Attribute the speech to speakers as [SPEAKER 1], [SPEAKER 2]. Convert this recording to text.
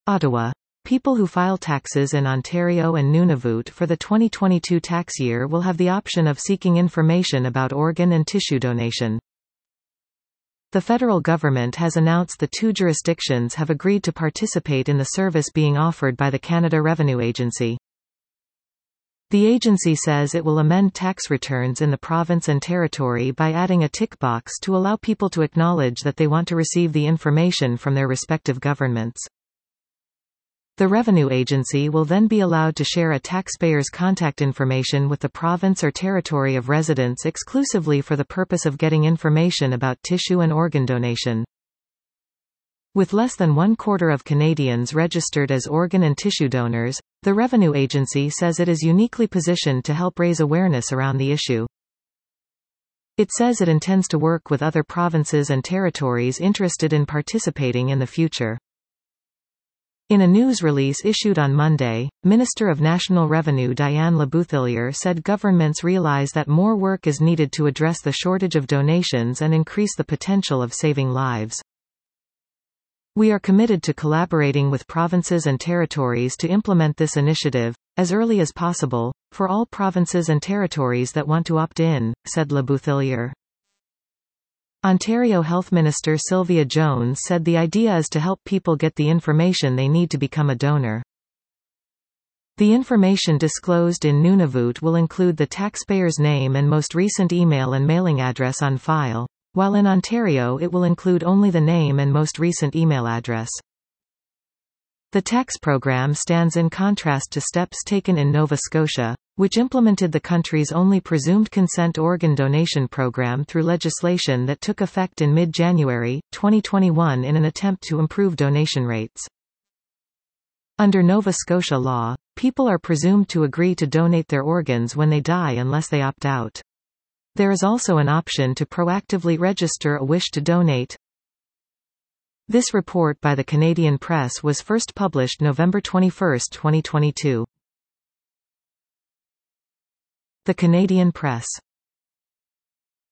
[SPEAKER 1] Ottawa. People who file taxes in Ontario and Nunavut for the 2022 tax year will have the option of seeking information about organ and tissue donation. The federal government has announced the two jurisdictions have agreed to participate in the service being offered by the Canada Revenue Agency. The agency says it will amend tax returns in the province and territory by adding a tick box to allow people to acknowledge that they want to receive the information from their respective governments. The Revenue Agency will then be allowed to share a taxpayer's contact information with the province or territory of residence exclusively for the purpose of getting information about tissue and organ donation. With less than 1/4 of Canadians registered as organ and tissue donors, the Revenue Agency says it is uniquely positioned to help raise awareness around the issue. It says it intends to work with other provinces and territories interested in participating in the future. In a news release issued on Monday, Minister of National Revenue Diane Lebouthillier said governments realize that more work is needed to address the shortage of donations and increase the potential of saving lives. We are committed to collaborating with provinces and territories to implement this initiative, as early as possible, for all provinces and territories that want to opt in, said Lebouthillier. Ontario Health Minister Sylvia Jones said the idea is to help people get the information they need to become a donor. The information disclosed in Nunavut will include the taxpayer's name and most recent email and mailing address on file, while in Ontario it will include only the name and most recent email address. The tax program stands in contrast to steps taken in Nova Scotia, which implemented the country's only presumed consent organ donation program through legislation that took effect in mid-January, 2021 in an attempt to improve donation rates. Under Nova Scotia law, people are presumed to agree to donate their organs when they die unless they opt out. There is also an option to proactively register a wish to donate. This report by the Canadian Press was first published November 21, 2022. The Canadian Press.